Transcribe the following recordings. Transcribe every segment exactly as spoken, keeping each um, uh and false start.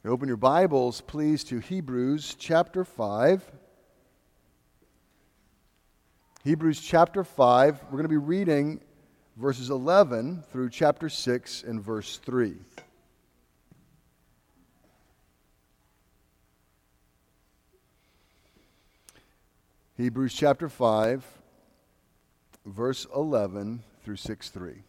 Open your Bibles, please, to Hebrews chapter five. Hebrews chapter five, we're going to be reading verses eleven through chapter six and verse three. Hebrews chapter five, verse eleven through six three.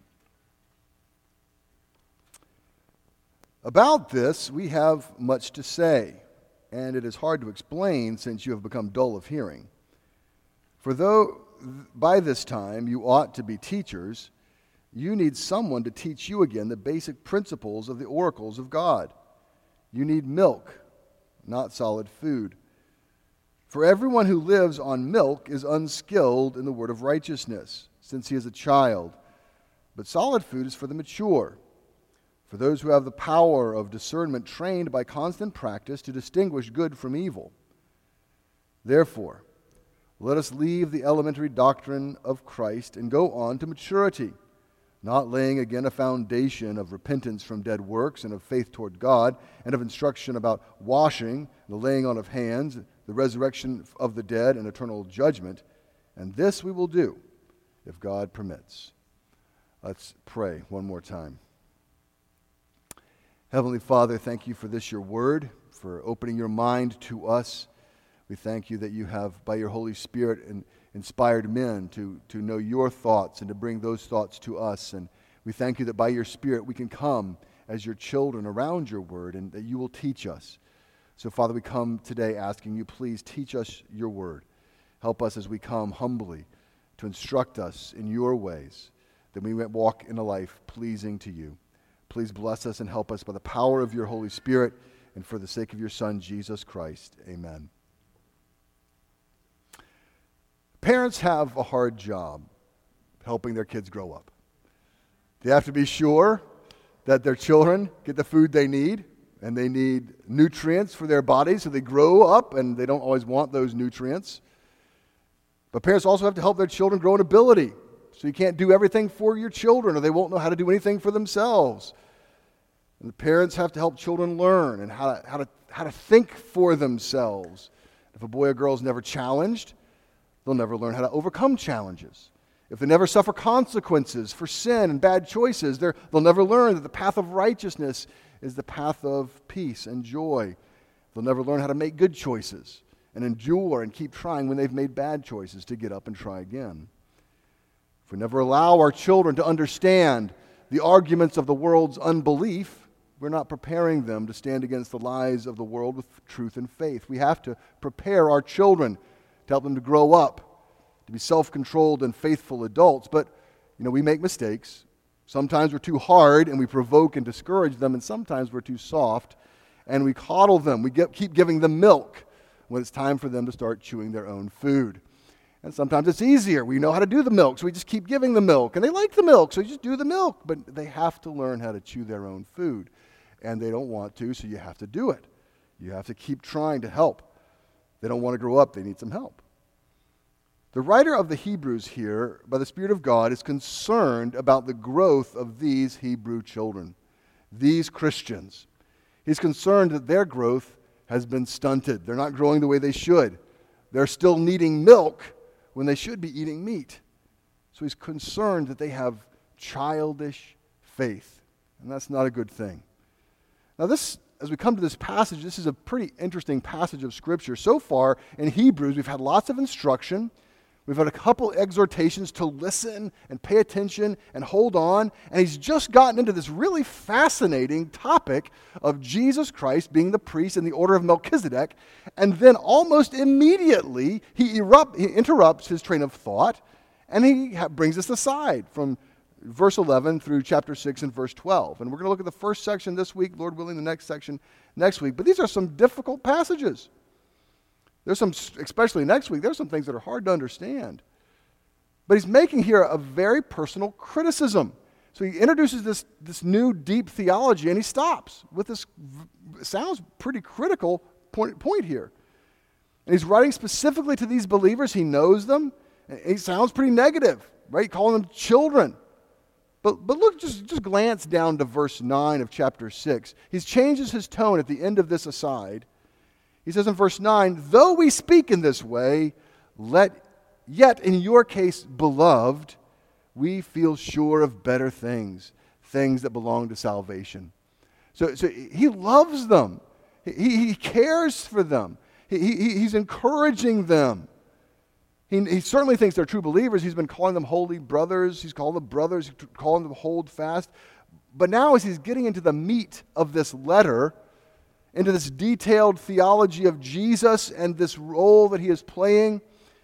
About this, we have much to say, and it is hard to explain since you have become dull of hearing. For though by this time you ought to be teachers, you need someone to teach you again the basic principles of the oracles of God. You need milk, not solid food. For everyone who lives on milk is unskilled in the word of righteousness, since he is a child. But solid food is for the mature, for those who have the power of discernment trained by constant practice to distinguish good from evil. Therefore, let us leave the elementary doctrine of Christ and go on to maturity, not laying again a foundation of repentance from dead works and of faith toward God, and of instruction about washing, the laying on of hands, the resurrection of the dead, and eternal judgment. And this we will do, if God permits. Let's pray one more time. Heavenly Father, thank you for this, your word, for opening your mind to us. We thank you that you have, by your Holy Spirit, in, inspired men to, to know your thoughts and to bring those thoughts to us. And we thank you that by your Spirit we can come as your children around your word and that you will teach us. So, Father, we come today asking you, please teach us your word. Help us as we come humbly to instruct us in your ways, that we may walk in a life pleasing to you. Please bless us and help us by the power of your Holy Spirit and for the sake of your Son, Jesus Christ. Amen. Parents have a hard job helping their kids grow up. They have to be sure that their children get the food they need, and they need nutrients for their bodies so they grow up, and they don't always want those nutrients. But parents also have to help their children grow in ability. So you can't do everything for your children, or they won't know how to do anything for themselves. And the parents have to help children learn and how to, how to, how to think for themselves. If a boy or girl is never challenged, they'll never learn how to overcome challenges. If they never suffer consequences for sin and bad choices, they'll never learn that the path of righteousness is the path of peace and joy. They'll never learn how to make good choices and endure and keep trying when they've made bad choices to get up and try again. If we never allow our children to understand the arguments of the world's unbelief, we're not preparing them to stand against the lies of the world with truth and faith. We have to prepare our children to help them to grow up, to be self-controlled and faithful adults. But, you know, we make mistakes. Sometimes we're too hard and we provoke and discourage them, and sometimes we're too soft and we coddle them. We get, keep giving them milk when it's time for them to start chewing their own food. And sometimes it's easier. We know how to do the milk, so we just keep giving the milk. And they like the milk, so you just do the milk. But they have to learn how to chew their own food. And they don't want to, so you have to do it. You have to keep trying to help. They don't want to grow up. They need some help. The writer of the Hebrews here, by the Spirit of God, is concerned about the growth of these Hebrew children, these Christians. He's concerned that their growth has been stunted. They're not growing the way they should. They're still needing milk when they should be eating meat. So he's concerned that they have childish faith, and that's not a good thing. Now this, as we come to this passage, this is a pretty interesting passage of Scripture. So far in Hebrews, we've had lots of instruction. We've had a couple exhortations to listen and pay attention and hold on. And he's just gotten into this really fascinating topic of Jesus Christ being the priest in the order of Melchizedek. And then almost immediately, he, erupt, he interrupts his train of thought, and he ha- brings us aside from verse eleven through chapter six and verse twelve. And we're going to look at the first section this week, Lord willing, the next section next week. But these are some difficult passages. There's some, especially next week, there's some things that are hard to understand. But he's making here a very personal criticism. So he introduces this, this new deep theology, and he stops with this, sounds pretty critical point, point here. And he's writing specifically to these believers. He knows them. And he sounds pretty negative, right? Calling them children. But, but look, just, just glance down to verse nine of chapter six. He changes his tone at the end of this aside. He says in verse nine, though we speak in this way, let yet in your case, beloved, we feel sure of better things, things that belong to salvation. So, so he loves them. He, he cares for them. He, he, he's encouraging them. He, he certainly thinks they're true believers. He's been calling them holy brothers. He's called them brothers, he's calling them hold fast. But now as he's getting into the meat of this letter, into this detailed theology of Jesus and this role that he is playing,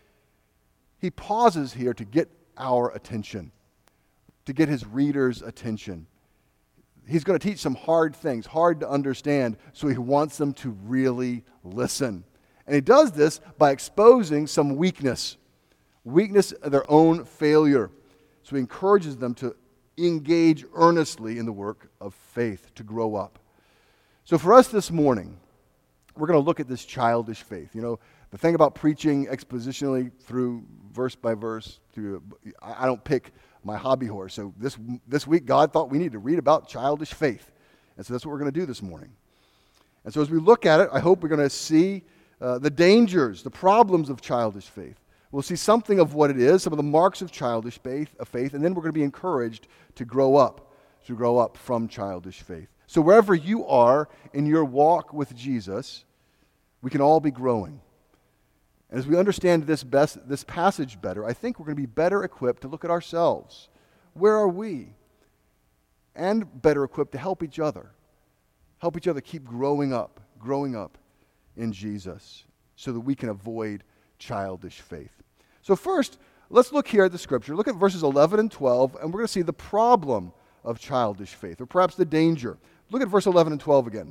he pauses here to get our attention, to get his readers' attention. He's going to teach some hard things, hard to understand, so he wants them to really listen. And he does this by exposing some weakness, weakness of their own failure. So he encourages them to engage earnestly in the work of faith, to grow up. So for us this morning, we're going to look at this childish faith. You know, the thing about preaching expositionally through verse by verse, through I don't pick my hobby horse. So this this week, God thought we needed to read about childish faith. And so that's what we're going to do this morning. And so as we look at it, I hope we're going to see uh, the dangers, the problems of childish faith. We'll see something of what it is, some of the marks of childish faith, of faith, and then we're going to be encouraged to grow up, to grow up from childish faith. So wherever you are in your walk with Jesus, we can all be growing. And as we understand this best, this passage better, I think we're going to be better equipped to look at ourselves. Where are we? And better equipped to help each other. Help each other keep growing up, growing up in Jesus so that we can avoid childish faith. So first, let's look here at the scripture. Look at verses eleven and twelve, and we're going to see the problem of childish faith, or perhaps the danger. Look at verse eleven and twelve again.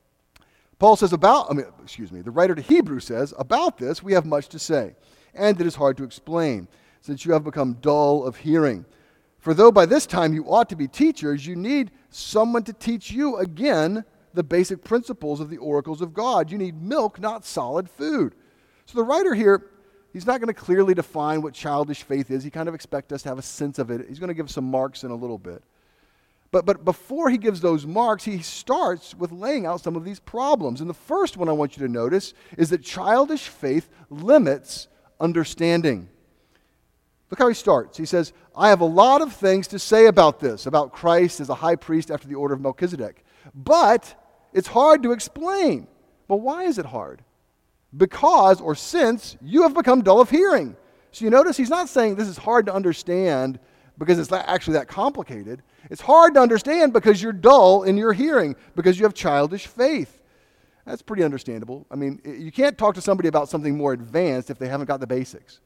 Paul says about, I mean, excuse me, the writer to Hebrews says, about this we have much to say, and it is hard to explain, since you have become dull of hearing. For though by this time you ought to be teachers, you need someone to teach you again the basic principles of the oracles of God. You need milk, not solid food. So the writer here, he's not going to clearly define what childish faith is. He kind of expects us to have a sense of it. He's going to give some marks in a little bit. But, but before he gives those marks, he starts with laying out some of these problems. And the first one I want you to notice is that childish faith limits understanding. Look how he starts. He says, I have a lot of things to say about this, about Christ as a high priest after the order of Melchizedek. But it's hard to explain. Well, why is it hard? Because, or since, you have become dull of hearing. So you notice he's not saying this is hard to understand because it's actually that complicated. It's hard to understand because you're dull in your hearing, because you have childish faith. That's pretty understandable. I mean, you can't talk to somebody about something more advanced if they haven't got the basics.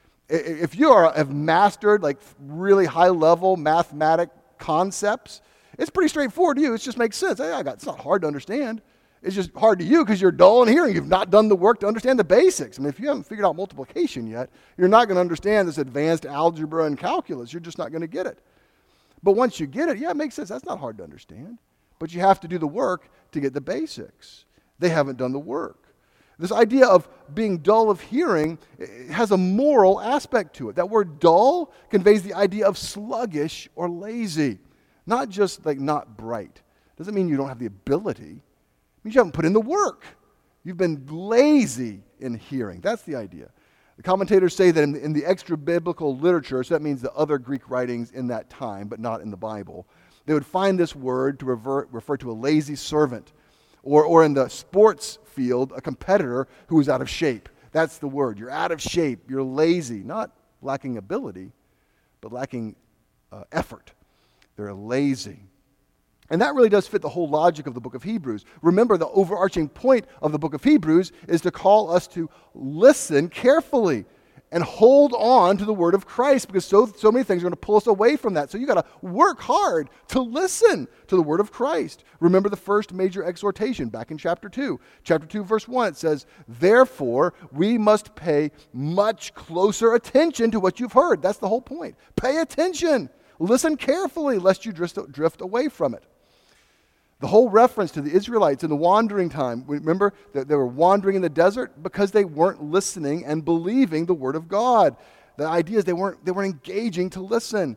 If you are, have mastered like really high-level mathematic concepts, it's pretty straightforward to you. It just makes sense. Hey, I got, it's not hard to understand. It's just hard to you because you're dull in hearing. You've not done the work to understand the basics. I mean, if you haven't figured out multiplication yet, you're not going to understand this advanced algebra and calculus. You're just not going to get it. But once you get it, yeah, it makes sense. That's not hard to understand. But you have to do the work to get the basics. They haven't done the work. This idea of being dull of hearing has a moral aspect to it. That word dull conveys the idea of sluggish or lazy, not just like not bright. Doesn't mean you don't have the ability. It means you haven't put in the work. You've been lazy in hearing. That's the idea. The commentators say that in the, in the extra-biblical literature, so that means the other Greek writings in that time, but not in the Bible, they would find this word to revert, refer to a lazy servant, or, or in the sports field, a competitor who is out of shape. That's the word. You're out of shape. You're lazy. Not lacking ability, but lacking uh, effort. They're lazy. And that really does fit the whole logic of the book of Hebrews. Remember, the overarching point of the book of Hebrews is to call us to listen carefully and hold on to the word of Christ, because so, so many things are going to pull us away from that. So you got to work hard to listen to the word of Christ. Remember the first major exhortation back in chapter two. Chapter two, verse one, it says, therefore, we must pay much closer attention to what you've heard. That's the whole point. Pay attention. Listen carefully, lest you drift, drift away from it. The whole reference to the Israelites in the wandering time, remember that they were wandering in the desert because they weren't listening and believing the word of God. The idea is they weren't, they weren't engaging to listen.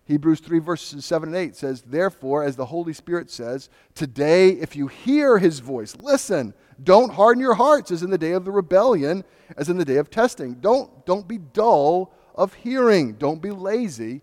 Hebrews three, verses seven and eight says, therefore, as the Holy Spirit says, today if you hear his voice, listen, don't harden your hearts as in the day of the rebellion, as in the day of testing. Don't, don't be dull of hearing. Don't be lazy.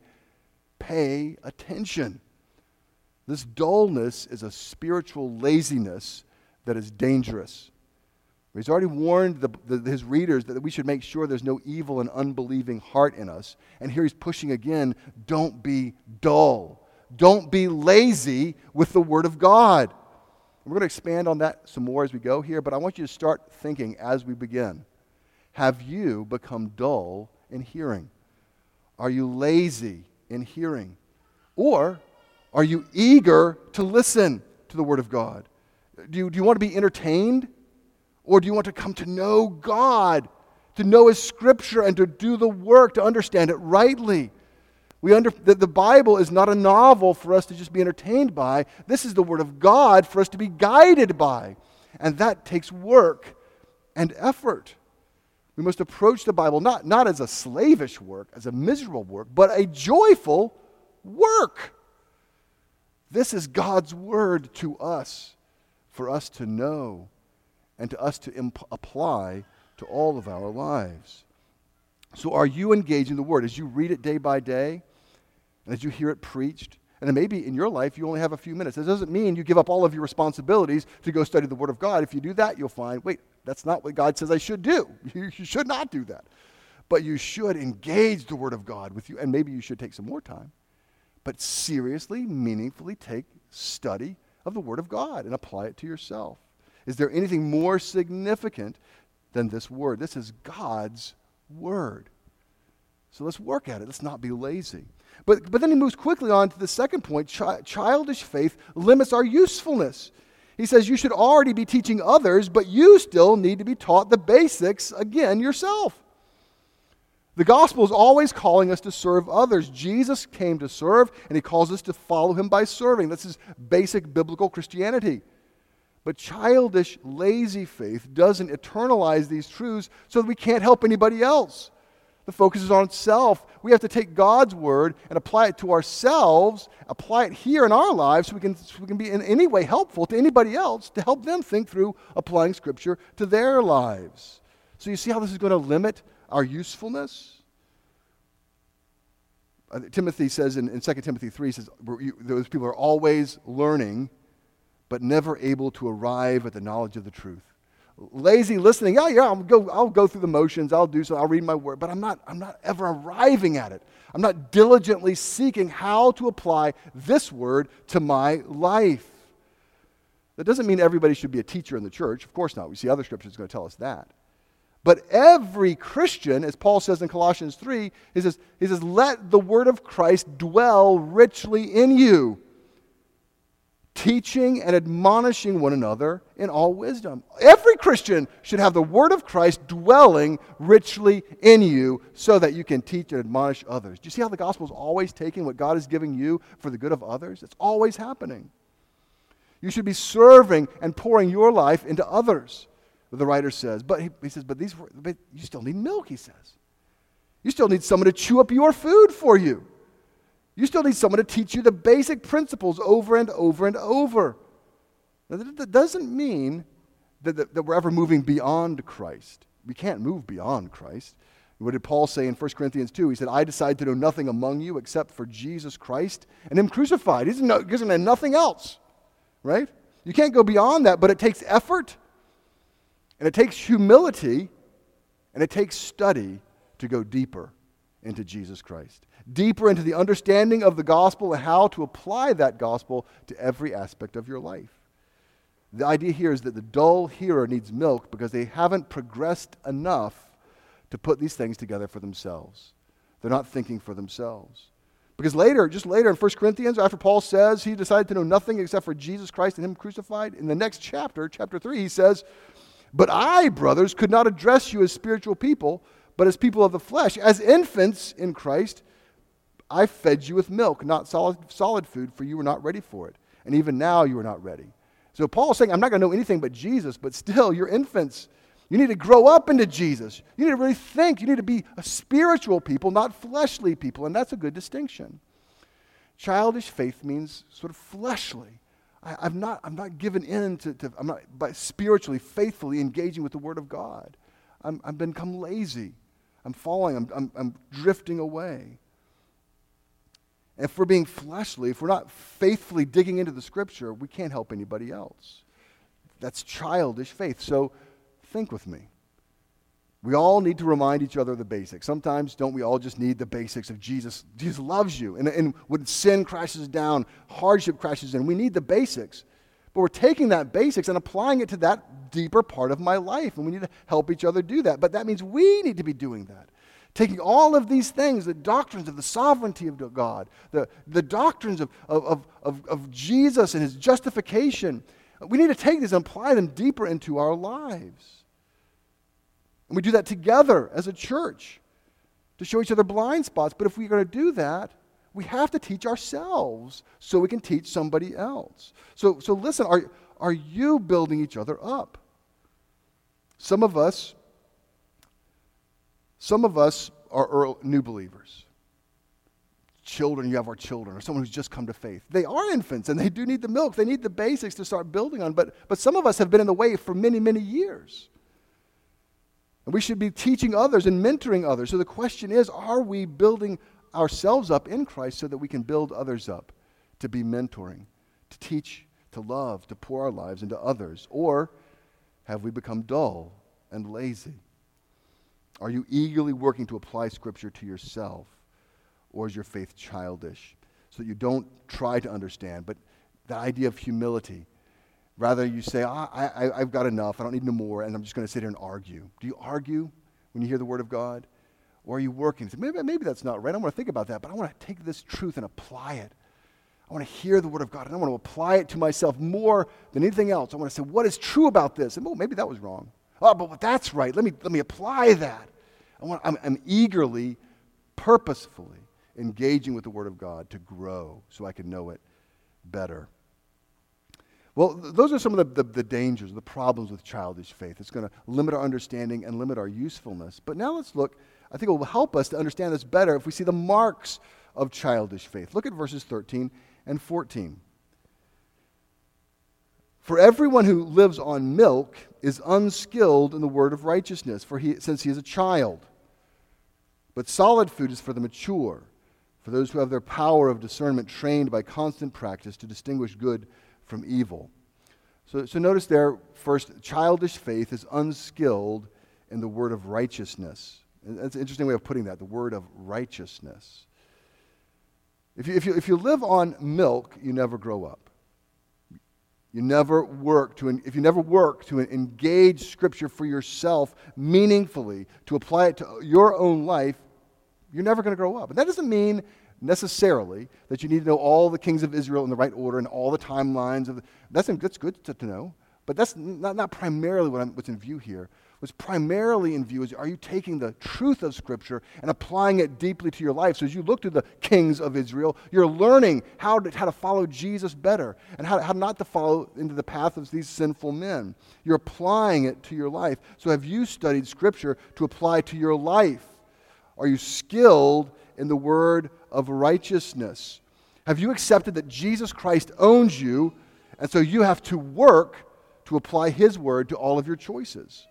Pay attention. This dullness is a spiritual laziness that is dangerous. He's already warned the, the, his readers that we should make sure there's no evil and unbelieving heart in us. And here he's pushing again, don't be dull. Don't be lazy with the Word of God. We're going to expand on that some more as we go here, but I want you to start thinking as we begin. Have you become dull in hearing? Are you lazy in hearing? Or are you eager to listen to the Word of God? Do you, do you want to be entertained? Or do you want to come to know God, to know His Scripture, and to do the work, to understand it rightly? We under, the, the Bible is not a novel for us to just be entertained by. This is the Word of God for us to be guided by. And that takes work and effort. We must approach the Bible not, not as a slavish work, as a miserable work, but a joyful work. This is God's Word to us, for us to know and to us to imp- apply to all of our lives. So are you engaging the Word as you read it day by day, and as you hear it preached? And then maybe in your life you only have a few minutes. That doesn't mean you give up all of your responsibilities to go study the Word of God. If you do that, you'll find, wait, that's not what God says I should do. You, you should not do that. But you should engage the Word of God with you, and maybe you should take some more time. But seriously, meaningfully take study of the Word of God and apply it to yourself. Is there anything more significant than this Word? This is God's Word. So let's work at it. Let's not be lazy. But, but then he moves quickly on to the second point. Chi- childish faith limits our usefulness. He says you should already be teaching others, but you still need to be taught the basics again yourself. The gospel is always calling us to serve others. Jesus came to serve, and he calls us to follow him by serving. This is basic biblical Christianity. But childish, lazy faith doesn't internalize these truths so that we can't help anybody else. The focus is on self. We have to take God's word and apply it to ourselves, apply it here in our lives so we can, so we can be in any way helpful to anybody else to help them think through applying Scripture to their lives. So you see how this is going to limit our usefulness? Uh, Timothy says in, in Second Timothy three, he says, those people are always learning, but never able to arrive at the knowledge of the truth. Lazy listening, yeah, yeah, I'll go, I'll go through the motions, I'll do so, I'll read my word, but I'm not, I'm not ever arriving at it. I'm not diligently seeking how to apply this word to my life. That doesn't mean everybody should be a teacher in the church. Of course not. We see other scriptures going to tell us that. But every Christian, as Paul says in Colossians three, he says, he says, let the word of Christ dwell richly in you, teaching and admonishing one another in all wisdom. Every Christian should have the word of Christ dwelling richly in you so that you can teach and admonish others. Do you see how the gospel is always taking what God is giving you for the good of others? It's always happening. You should be serving and pouring your life into others, the writer says. But he, he says, but these, but you still need milk, he says. You still need someone to chew up your food for you. You still need someone to teach you the basic principles over and over and over. Now, that doesn't mean that, that, that we're ever moving beyond Christ. We can't move beyond Christ. What did Paul say in First Corinthians two? He said, I decided to know nothing among you except for Jesus Christ and him crucified. He doesn't know, he doesn't know nothing else, right? You can't go beyond that, but it takes effort, and it takes humility, and it takes study to go deeper into Jesus Christ. Deeper into the understanding of the gospel and how to apply that gospel to every aspect of your life. The idea here is that the dull hearer needs milk because they haven't progressed enough to put these things together for themselves. They're not thinking for themselves. Because later, just later in First Corinthians, after Paul says he decided to know nothing except for Jesus Christ and him crucified, in the next chapter, chapter three, he says, but I, brothers, could not address you as spiritual people, but as people of the flesh. As infants in Christ, I fed you with milk, not solid, solid food, for you were not ready for it. And even now you are not ready. So Paul's saying, I'm not going to know anything but Jesus, but still, you're infants. You need to grow up into Jesus. You need to really think. You need to be a spiritual people, not fleshly people, and that's a good distinction. Childish faith means sort of fleshly. I, I've not, I'm not given in to, to I'm not by spiritually, faithfully engaging with the Word of God. I'm, I've become lazy. I'm falling. I'm, I'm, I'm drifting away. And if we're being fleshly, if we're not faithfully digging into the Scripture, we can't help anybody else. That's childish faith. So think with me. We all need to remind each other of the basics. Sometimes, don't we all just need the basics of Jesus? Jesus loves you. And, and when sin crashes down, hardship crashes in, we need the basics. But we're taking that basics and applying it to that deeper part of my life. And we need to help each other do that. But that means we need to be doing that. Taking all of these things, the doctrines of the sovereignty of God, the, the doctrines of, of, of, of Jesus and his justification, we need to take these and apply them deeper into our lives. And we do that together as a church to show each other blind spots. But if we're going to do that, we have to teach ourselves so we can teach somebody else. So, so listen, are, are you building each other up? Some of us, some of us are early, new believers. Children, you have our children, or someone who's just come to faith. They are infants, and they do need the milk. They need the basics to start building on. But, but some of us have been in the way for many, many years. And we should be teaching others and mentoring others. So the question is, are we building ourselves up in Christ so that we can build others up to be mentoring, to teach, to love, to pour our lives into others? Or have we become dull and lazy? Are you eagerly working to apply Scripture to yourself? Or is your faith childish? So that you don't try to understand, but the idea of humility. Rather, you say, ah, I, I, I've got enough, I don't need no more, and I'm just going to sit here and argue. Do you argue when you hear the Word of God? Or are you working? So maybe, maybe that's not right. I want to think about that, but I want to take this truth and apply it. I want to hear the Word of God, and I want to apply it to myself more than anything else. I want to say, what is true about this? And oh, maybe that was wrong. Oh, but that's right. Let me, let me apply that. I want, I'm, I'm eagerly, purposefully engaging with the Word of God to grow so I can know it better. Well, th- those are some of the, the, the dangers, the problems with childish faith. It's going to limit our understanding and limit our usefulness. But now let's look, I think it will help us to understand this better if we see the marks of childish faith. Look at verses thirteen and fourteen. For everyone who lives on milk is unskilled in the word of righteousness, for he, since he is a child. But solid food is for the mature, for those who have their power of discernment trained by constant practice to distinguish good from evil. So, so notice there, first, childish faith is unskilled in the word of righteousness. And that's an interesting way of putting that, the word of righteousness. If you, if you, if you live on milk, you never grow up. You never work to, if you never work to engage Scripture for yourself meaningfully, to apply it to your own life, you're never going to grow up. And that doesn't mean necessarily that you need to know all the kings of Israel in the right order and all the timelines of the, that's that's good to, to know, but that's not, not primarily what I'm, what's in view here. What's primarily in view is, are you taking the truth of Scripture and applying it deeply to your life? So as you look to the kings of Israel, you're learning how to, how to follow Jesus better and how, how not to follow into the path of these sinful men. You're applying it to your life. So have you studied Scripture to apply to your life? Are you skilled in the word of righteousness? Have you accepted that Jesus Christ owns you, and so you have to work to apply his word to all of your choices?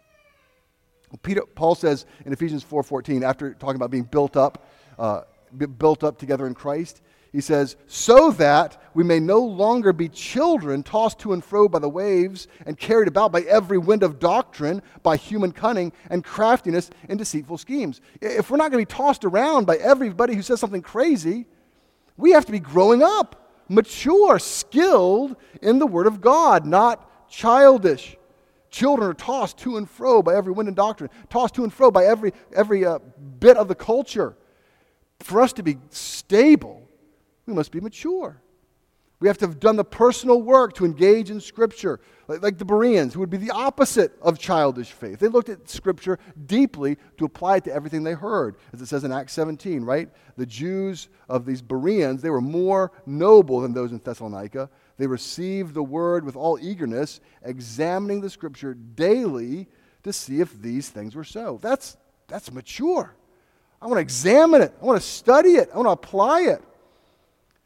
Peter, Paul says in Ephesians four fourteen, after talking about being built up, uh, built up together in Christ, he says, so that we may no longer be children tossed to and fro by the waves and carried about by every wind of doctrine, by human cunning and craftiness and deceitful schemes. If we're not going to be tossed around by everybody who says something crazy, we have to be growing up, mature, skilled in the Word of God, not childish. Children are tossed to and fro by every wind of doctrine, tossed to and fro by every, every uh, bit of the culture. For us to be stable, we must be mature. We have to have done the personal work to engage in Scripture. Like, like the Bereans, who would be the opposite of childish faith. They looked at Scripture deeply to apply it to everything they heard. As it says in Acts seventeen, right? The Jews of these Bereans, they were more noble than those in Thessalonica. They received the word with all eagerness, examining the Scripture daily to see if these things were so. That's, that's mature. I want to examine it. I want to study it. I want to apply it.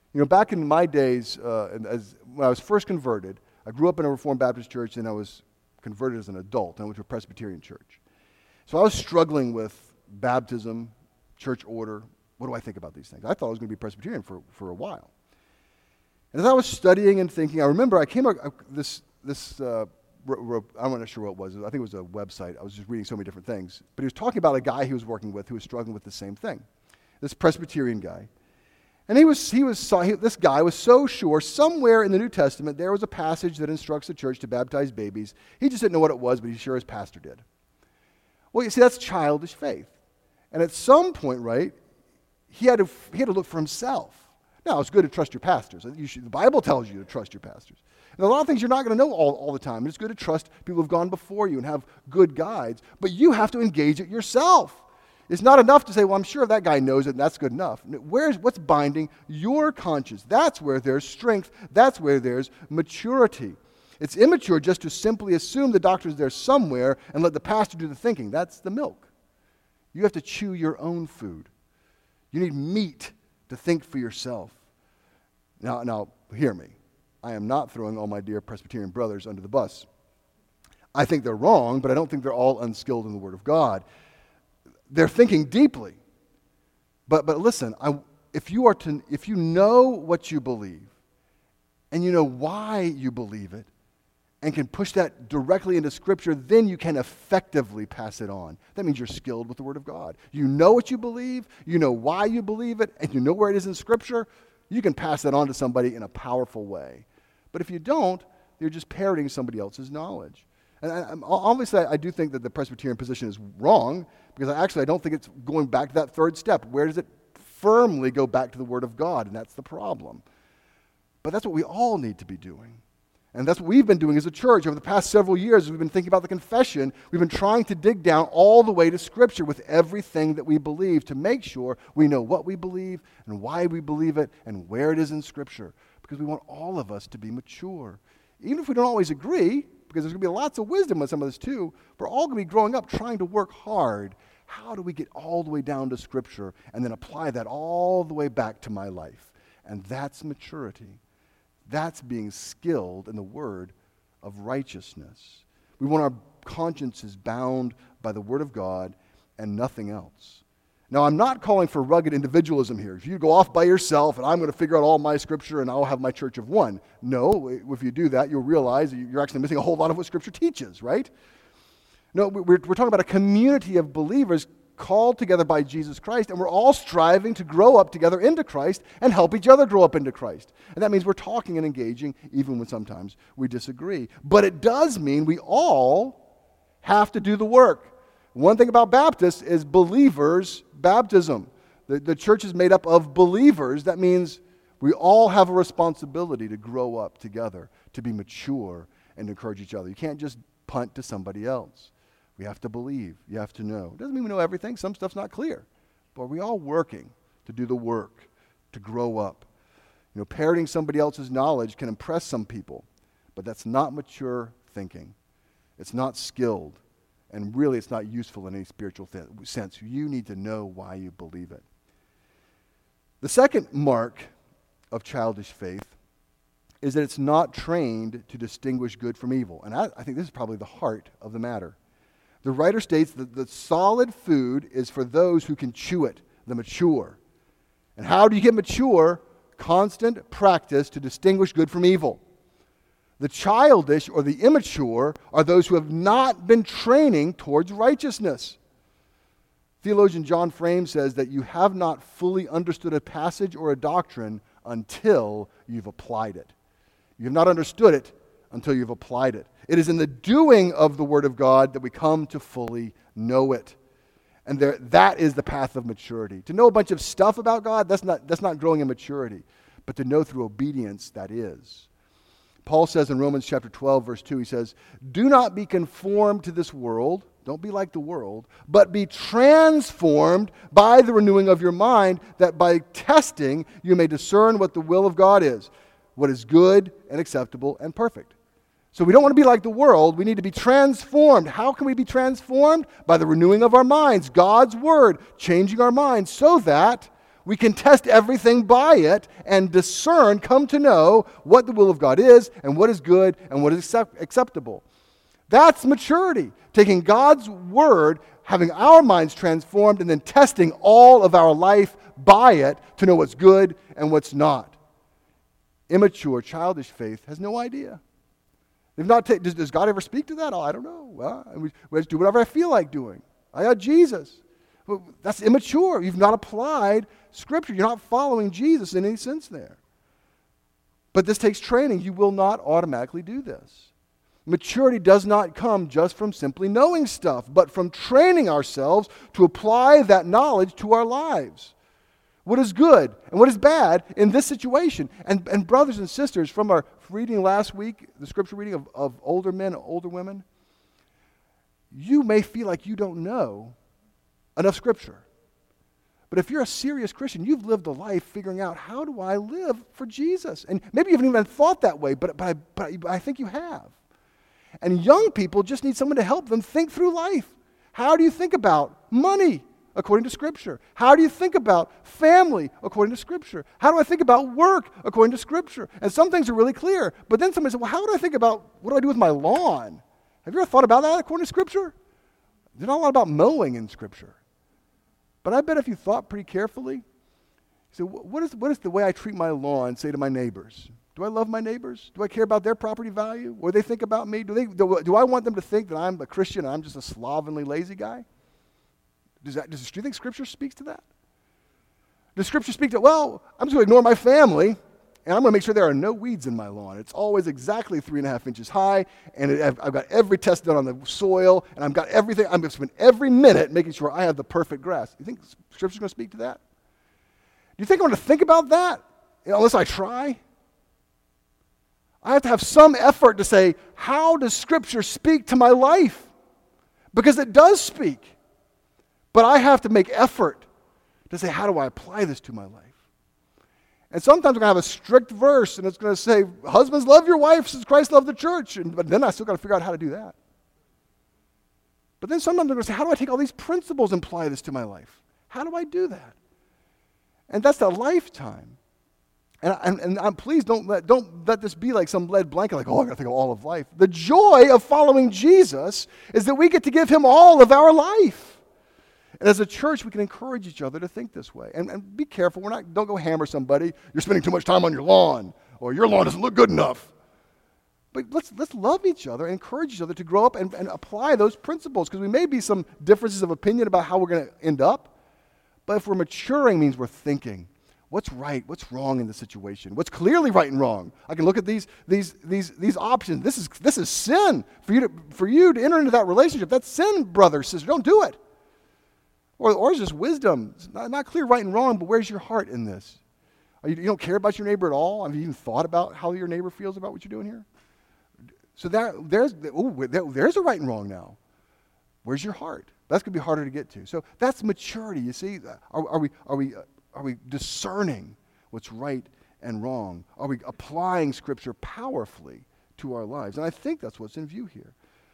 You know, back in my days, uh, and as, when I was first converted, I grew up in a Reformed Baptist church, and I was converted as an adult, and I went to a Presbyterian church. So I was struggling with baptism, church order. What do I think about these things? I thought I was going to be Presbyterian for, for a while. And as I was studying and thinking, I remember I came across this, this uh, r- r- I'm not sure what it was. I think it was a website. I was just reading so many different things. But he was talking about a guy he was working with who was struggling with the same thing, this Presbyterian guy. And he was, he was, he, this guy was so sure somewhere in the New Testament there was a passage that instructs the church to baptize babies. He just didn't know what it was, but he's sure his pastor did. Well, you see, that's childish faith. And at some point, right, he had to, he had to look for himself. Now, it's good to trust your pastors. You should, the Bible tells you to trust your pastors. And a lot of things you're not going to know all, all the time. And it's good to trust people who have gone before you and have good guides. But you have to engage it yourself. It's not enough to say, well, I'm sure that guy knows it and that's good enough. Where's, what's binding your conscience? That's where there's strength. That's where there's maturity. It's immature just to simply assume the doctrine's there somewhere and let the pastor do the thinking. That's the milk. You have to chew your own food. You need meat to think for yourself. Now, now, hear me. I am not throwing all my dear Presbyterian brothers under the bus. I think they're wrong, but I don't think they're all unskilled in the Word of God. They're thinking deeply. But but listen, I, if you are to, if you know what you believe, and you know why you believe it, and can push that directly into Scripture, then you can effectively pass it on. That means you're skilled with the Word of God. You know what you believe, you know why you believe it, and you know where it is in Scripture, you can pass that on to somebody in a powerful way. But if you don't, you're just parroting somebody else's knowledge. And I, I'm, obviously, I, I do think that the Presbyterian position is wrong, because I actually I don't think it's going back to that third step. Where does it firmly go back to the Word of God? And that's the problem. But that's what we all need to be doing. And that's what we've been doing as a church over the past several years. As we've been thinking about the confession, we've been trying to dig down all the way to Scripture with everything that we believe to make sure we know what we believe and why we believe it and where it is in Scripture. Because we want all of us to be mature. Even if we don't always agree, because there's going to be lots of wisdom with some of this too, we're all going to be growing up trying to work hard. How do we get all the way down to Scripture and then apply that all the way back to my life? And that's maturity. That's being skilled in the word of righteousness. We want our consciences bound by the Word of God and nothing else. Now, I'm not calling for rugged individualism here. If you go off by yourself and I'm going to figure out all my Scripture and I'll have my church of one. No, if you do that, you'll realize you're actually missing a whole lot of what Scripture teaches, right? No, we're, we're talking about a community of believers called together by Jesus Christ, and we're all striving to grow up together into Christ and help each other grow up into Christ. And that means we're talking and engaging even when sometimes we disagree. But it does mean we all have to do the work. One thing about Baptists is believers' baptism. The, the church is made up of believers. That means we all have a responsibility to grow up together, to be mature, and to encourage each other. You can't just punt to somebody else. We have to believe. You have to know. It doesn't mean we know everything. Some stuff's not clear. But we're all working to do the work, to grow up. You know, parroting somebody else's knowledge can impress some people, but that's not mature thinking. It's not skilled. And really, it's not useful in any spiritual th- sense. You need to know why you believe it. The second mark of childish faith is that it's not trained to distinguish good from evil. And I, I think this is probably the heart of the matter. The writer states that the solid food is for those who can chew it, the mature. And how do you get mature? Constant practice to distinguish good from evil. The childish or the immature are those who have not been training towards righteousness. Theologian John Frame says that you have not fully understood a passage or a doctrine until you've applied it. You have not understood it until you've applied it. It is in the doing of the Word of God that we come to fully know it. And there, that is the path of maturity. To know a bunch of stuff about God, that's not, that's not growing in maturity. But to know through obedience, that is. Paul says in Romans chapter twelve, verse two, he says, "Do not be conformed to this world," don't be like the world, "but be transformed by the renewing of your mind, that by testing you may discern what the will of God is, what is good and acceptable and perfect." So we don't want to be like the world. We need to be transformed. How can we be transformed? By the renewing of our minds, God's Word, changing our minds so that We can test everything by it and discern, come to know what the will of God is and what is good and what is accept- acceptable. That's maturity, taking God's word, having our minds transformed, and then testing all of our life by it to know what's good and what's not. Immature, childish faith has no idea. They've not ta- does, does God ever speak to that? Oh, I don't know. Well, we, we just do whatever I feel like doing. I got Jesus. Well, that's immature. You've not applied Scripture. You're not following Jesus in any sense there. But this takes training. You will not automatically do this. Maturity does not come just from simply knowing stuff, but from training ourselves to apply that knowledge to our lives. What is good and what is bad in this situation? And, and brothers and sisters, from our reading last week, the scripture reading of, of older men and older women, you may feel like you don't know enough Scripture. But if you're a serious Christian, you've lived a life figuring out, how do I live for Jesus? And maybe you haven't even thought that way, but, but, I, but, I, but I think you have. And young people just need someone to help them think through life. How do you think about money according to Scripture? How do you think about family according to Scripture? How do I think about work according to Scripture? And some things are really clear, but then somebody said, well, how do I think about what do I do with my lawn? Have you ever thought about that according to Scripture? There's not a lot about mowing in Scripture. But I bet if you thought pretty carefully, you say, what is, what is the way I treat my lawn say to my neighbors? Do I love my neighbors? Do I care about their property value? What do they think about me? Do, they, do, do I want them to think that I'm a Christian and I'm just a slovenly, lazy guy? Does that, does, do you think Scripture speaks to that? Does Scripture speak to, well, I'm just going to ignore my family, and I'm going to make sure there are no weeds in my lawn. It's always exactly three and a half inches high, and it, I've, I've got every test done on the soil, and I've got everything. I'm going to spend every minute making sure I have the perfect grass. You think Scripture's going to speak to that? Do you think I'm going to think about that, you know, unless I try? I have to have some effort to say, how does Scripture speak to my life? Because it does speak. But I have to make effort to say, how do I apply this to my life? And sometimes we're going to have a strict verse, and it's going to say, husbands, love your wives as Christ loved the church. And, but then I still got to figure out how to do that. But then sometimes they're going to say, how do I take all these principles and apply this to my life? How do I do that? And that's a lifetime. And, and, and I'm, please don't let, don't let this be like some lead blanket, like, oh, I got to think of all of life. The joy of following Jesus is that we get to give him all of our life. And as a church, we can encourage each other to think this way. And, and be careful. We're not, don't go hammer somebody. You're spending too much time on your lawn, or your lawn doesn't look good enough. But let's, let's love each other and encourage each other to grow up and, and apply those principles, because we may be some differences of opinion about how we're going to end up. But if we're maturing, means we're thinking, what's right, what's wrong in the situation? What's clearly right and wrong? I can look at these, these, these, these options. This is, this is sin for you, to, for you to enter into that relationship. That's sin, brother, sister. Don't do it. Or, or it's just wisdom. It's not, not clear right and wrong, but where's your heart in this? Are you, you don't care about your neighbor at all? Have you even thought about how your neighbor feels about what you're doing here? So that, there's, ooh, there, there's a right and wrong now. Where's your heart? That's going to be harder to get to. So that's maturity, you see. Are, are, we, are, we, are we discerning what's right and wrong? Are we applying Scripture powerfully to our lives? And I think that's what's in view here.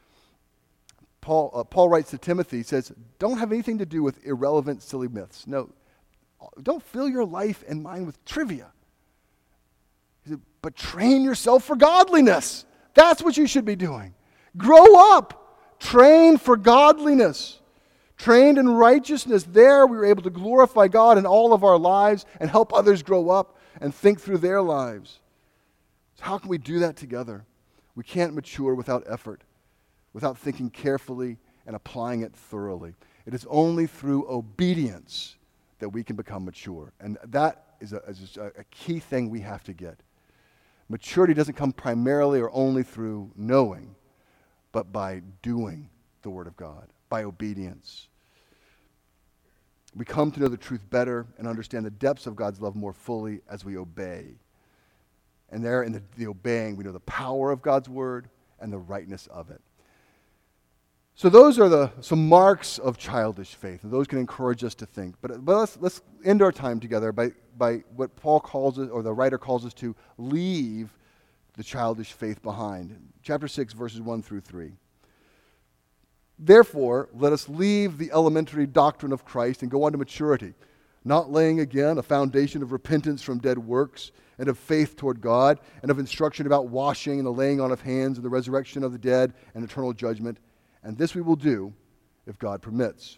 Paul, uh, Paul writes to Timothy, he says, don't have anything to do with irrelevant, silly myths. No, don't fill your life and mind with trivia. He said, but train yourself for godliness. That's what you should be doing. Grow up. Train for godliness. Trained in righteousness. There we were able to glorify God in all of our lives and help others grow up and think through their lives. So how can we do that together? We can't mature without effort, without thinking carefully and applying it thoroughly. It is only through obedience that we can become mature. And that is a, is a, a key thing we have to get. Maturity doesn't come primarily or only through knowing, but by doing the Word of God, by obedience. We come to know the truth better and understand the depths of God's love more fully as we obey. And there in the, the obeying, we know the power of God's Word and the rightness of it. So those are the some marks of childish faith, and those can encourage us to think. But, but let's, let's end our time together by, by what Paul calls it, or the writer calls us to leave the childish faith behind. Chapter six, verses one through three. Therefore, let us leave the elementary doctrine of Christ and go on to maturity, not laying again a foundation of repentance from dead works and of faith toward God and of instruction about washing and the laying on of hands and the resurrection of the dead and eternal judgment. And this we will do if God permits.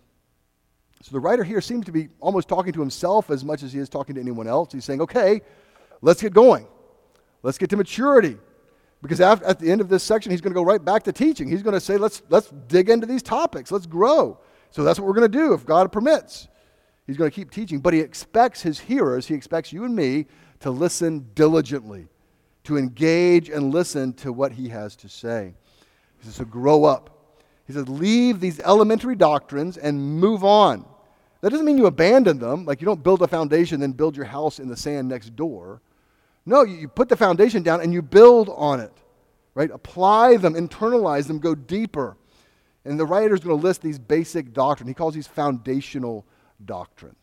So the writer here seems to be almost talking to himself as much as he is talking to anyone else. He's saying, okay, let's get going. Let's get to maturity. Because after, at the end of this section, he's going to go right back to teaching. He's going to say, let's, let's dig into these topics. Let's grow. So that's what we're going to do if God permits. He's going to keep teaching. But he expects his hearers, he expects you and me to listen diligently, to engage and listen to what he has to say. He says, so grow up. He says, leave these elementary doctrines and move on. That doesn't mean you abandon them, like you don't build a foundation then build your house in the sand next door. No, you, you put the foundation down and you build on it, right? Apply them, internalize them, go deeper. And the writer is going to list these basic doctrines. He calls these foundational doctrines.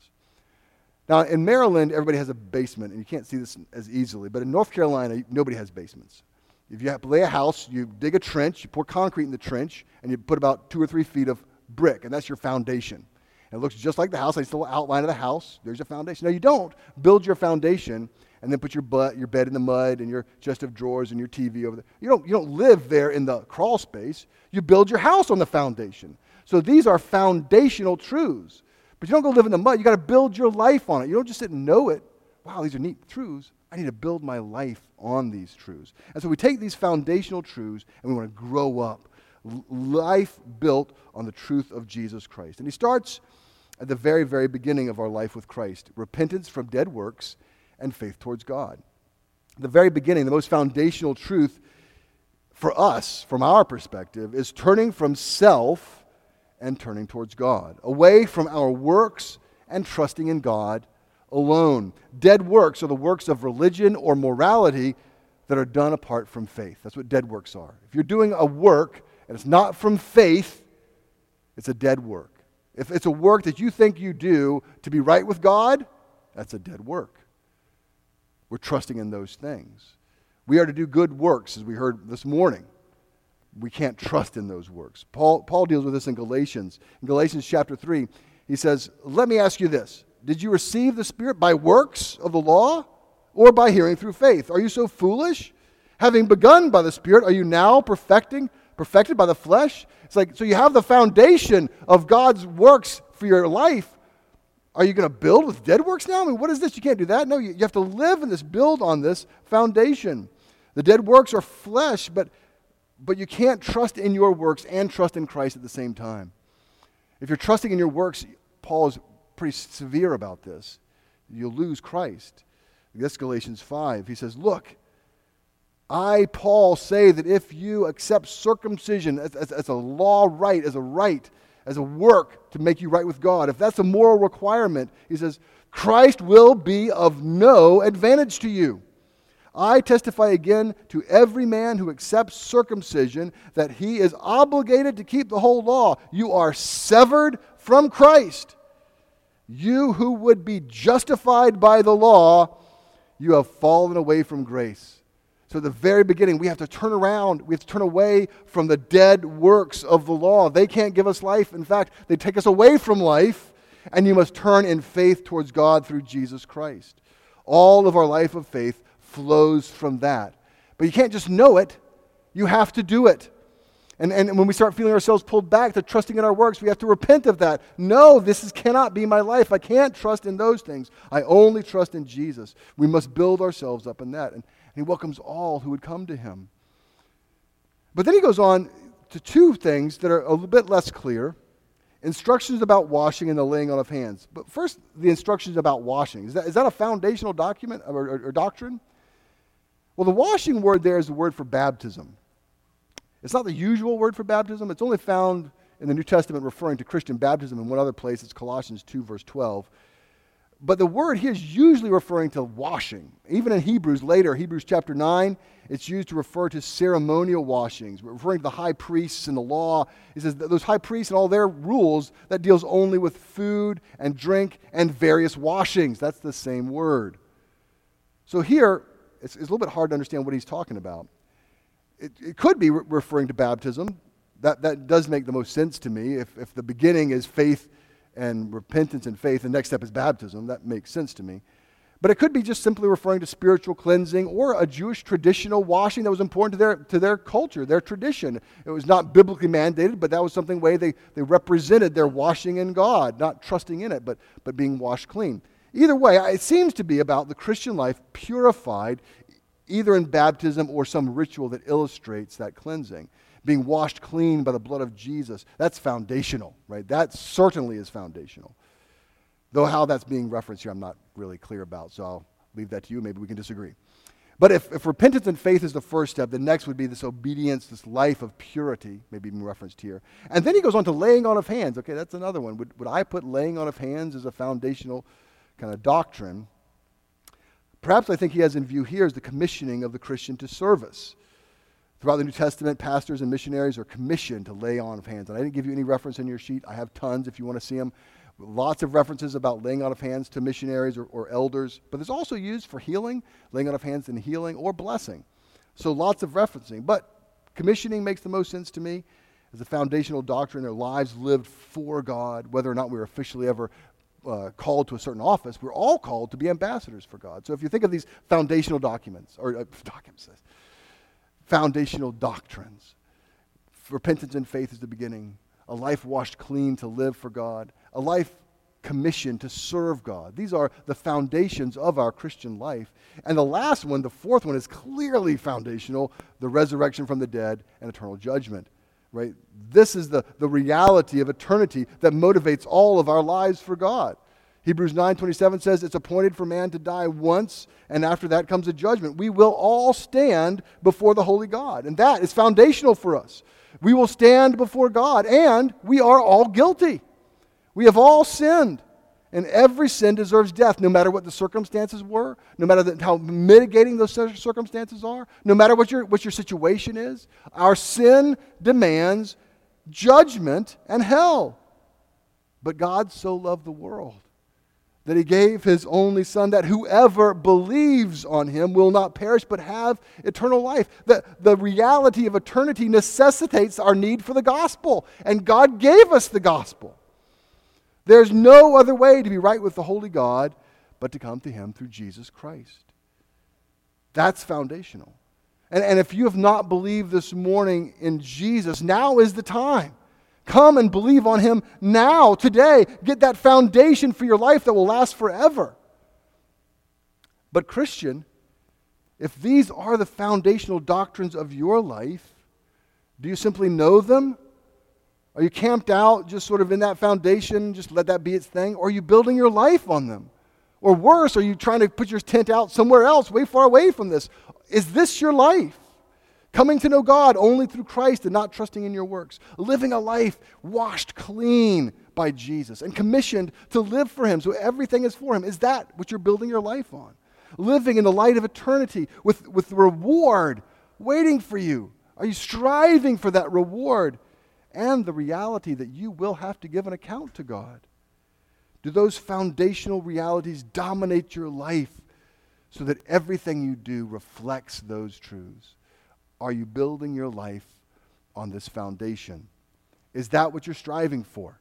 Now, in Maryland, everybody has a basement, and you can't see this as easily, but in North Carolina, nobody has basements. If you have to lay a house, you dig a trench, you pour concrete in the trench, and you put about two or three feet of brick, and that's your foundation. And it looks just like the house. It's the outline of the house. There's your foundation. Now, you don't build your foundation and then put your butt, your bed in the mud and your chest of drawers and your T V over there. You don't, you don't live there in the crawl space. You build your house on the foundation. So these are foundational truths. But you don't go live in the mud. You got to build your life on it. You don't just sit and know it. Wow, these are neat truths. I need to build my life on these truths. And so we take these foundational truths and we want to grow up. L- life built on the truth of Jesus Christ. And he starts at the very, very beginning of our life with Christ. Repentance from dead works and faith towards God. The very beginning, the most foundational truth for us, from our perspective, is turning from self and turning towards God. Away from our works and trusting in God alone. Dead works are the works of religion or morality that are done apart from faith. That's what dead works are. If you're doing a work and it's not from faith, it's a dead work. If it's a work that you think you do to be right with God, that's a dead work. We're trusting in those things. We are to do good works, as we heard this morning. We can't trust in those works. Paul, Paul deals with this in Galatians. In Galatians chapter three, he says, let me ask you this. Did you receive the Spirit by works of the law or by hearing through faith? Are you so foolish? Having begun by the Spirit, are you now perfecting, perfected by the flesh? It's like, so you have the foundation of God's works for your life. Are you going to build with dead works now? I mean, what is this? You can't do that. No, you, you have to live in this, build on this foundation. The dead works are flesh, but, but you can't trust in your works and trust in Christ at the same time. If you're trusting in your works, Paul is pretty severe about this. You'll lose Christ. That's Galatians five. He says, look, I, Paul, say that if you accept circumcision as, as, as a law right, as a right, as a work to make you right with God, if that's a moral requirement, he says, Christ will be of no advantage to you. I testify again to every man who accepts circumcision that he is obligated to keep the whole law. You are severed from Christ. You who would be justified by the law, you have fallen away from grace. So at the very beginning, we have to turn around. We have to turn away from the dead works of the law. They can't give us life. In fact, they take us away from life, and you must turn in faith towards God through Jesus Christ. All of our life of faith flows from that. But you can't just know it. You have to do it. And, and when we start feeling ourselves pulled back to trusting in our works, we have to repent of that. No, this is, cannot be my life. I can't trust in those things. I only trust in Jesus. We must build ourselves up in that. And, and he welcomes all who would come to him. But then he goes on to two things that are a little bit less clear. Instructions about washing and the laying on of hands. But first, the instructions about washing. Is that, is that a foundational document or, or, or doctrine? Well, the washing word there is the word for baptism. It's not the usual word for baptism. It's only found in the New Testament referring to Christian baptism in one other place. It's Colossians two, verse twelve. But the word here is usually referring to washing. Even in Hebrews later, Hebrews chapter nine, it's used to refer to ceremonial washings, referring to the high priests and the law. It says that those high priests and all their rules, that deals only with food and drink and various washings. That's the same word. So here, it's, it's a little bit hard to understand what he's talking about. It, it could be re- referring to baptism. That, that does make the most sense to me. If, if the beginning is faith and repentance and faith. The next step is baptism. That makes sense to me. But it could be just simply referring to spiritual cleansing or a Jewish traditional washing that was important to their to their culture, their tradition. It was not biblically mandated, but that was something way they, they represented their washing in God, not trusting in it, but, but being washed clean. Either way, it seems to be about the Christian life purified either in baptism or some ritual that illustrates that cleansing. Being washed clean by the blood of Jesus, that's foundational, right? That certainly is foundational. Though how that's being referenced here, I'm not really clear about, so I'll leave that to you. Maybe we can disagree. But if, if repentance and faith is the first step, the next would be this obedience, this life of purity, maybe even referenced here. And then he goes on to laying on of hands. Okay, that's another one. Would, would I put laying on of hands as a foundational kind of doctrine? Perhaps I think he has in view here is the commissioning of the Christian to service. Throughout the New Testament, pastors and missionaries are commissioned to lay on of hands. And I didn't give you any reference in your sheet. I have tons if you want to see them. Lots of references about laying on of hands to missionaries or, or elders. But it's also used for healing, laying on of hands in healing or blessing. So lots of referencing. But commissioning makes the most sense to me as a foundational doctrine. Their lives lived for God, whether or not we were officially ever uh, called to a certain office. We're all called to be ambassadors for God. So if you think of these foundational documents, or uh, documents, foundational doctrines, repentance and faith is the beginning. A life washed clean to live for God. A life commissioned to serve God. These are the foundations of our Christian life. And the last one, the fourth one, is clearly foundational, the resurrection from the dead and eternal judgment. Right? This is the, the reality of eternity that motivates all of our lives for God. Hebrews nine twenty-seven says it's appointed for man to die once, and after that comes a judgment. We will all stand before the holy God, and that is foundational for us. We will stand before God, and we are all guilty. We have all sinned, and every sin deserves death, no matter what the circumstances were, no matter the, how mitigating those circumstances are, no matter what your, what your situation is. Our sin demands judgment and hell. But God so loved the world that he gave his only Son, that whoever believes on him will not perish but have eternal life. The, the reality of eternity necessitates our need for the gospel, and God gave us the gospel. There's no other way to be right with the holy God but to come to him through Jesus Christ. That's foundational. And, and if you have not believed this morning in Jesus, now is the time. Come and believe on him now, today. Get that foundation for your life that will last forever. But Christian, if these are the foundational doctrines of your life, do you simply know them? Are you camped out just sort of in that foundation, just let that be its thing? Or are you building your life on them? Or worse, are you trying to put your tent out somewhere else, way far away from this? Is this your life? Coming to know God only through Christ and not trusting in your works. Living a life washed clean by Jesus and commissioned to live for him, so everything is for him. Is that what you're building your life on? Living in the light of eternity with, with reward waiting for you. Are you striving for that reward and the reality that you will have to give an account to God? Do those foundational realities dominate your life so that everything you do reflects those truths? Are you building your life on this foundation? Is that what you're striving for?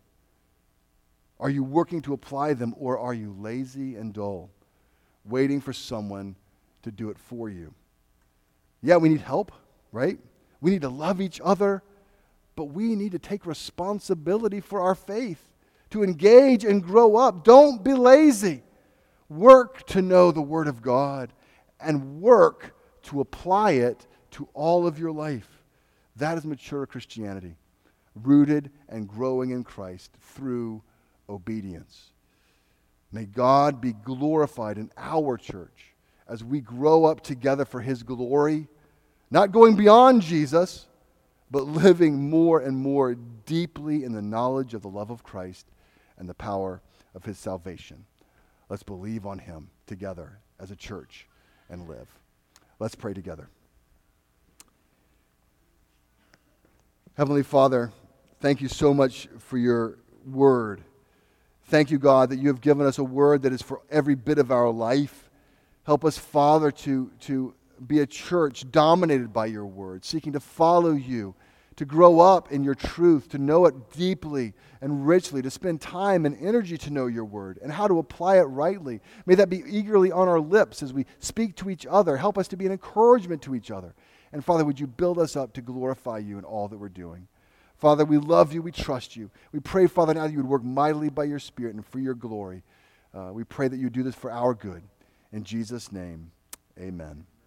Are you working to apply them, or are you lazy and dull, waiting for someone to do it for you? Yeah, we need help, right? We need to love each other, but we need to take responsibility for our faith, to engage and grow up. Don't be lazy. Work to know the Word of God and work to apply it to all of your life. That is mature Christianity, rooted and growing in Christ through obedience. May God be glorified in our church as we grow up together for his glory, not going beyond Jesus, but living more and more deeply in the knowledge of the love of Christ and the power of his salvation. Let's believe on him together as a church and live. Let's pray together. Heavenly Father, thank you so much for your word. Thank you, God, that you have given us a word that is for every bit of our life. Help us, Father, to, to be a church dominated by your word, seeking to follow you to grow up in your truth, to know it deeply and richly, to spend time and energy to know your word and how to apply it rightly. May that be eagerly on our lips as we speak to each other. Help us to be an encouragement to each other. And Father, would you build us up to glorify you in all that we're doing? Father, we love you. We trust you. We pray, Father, now that you would work mightily by your Spirit and for your glory. Uh, we pray that you do this for our good. In Jesus' name, amen.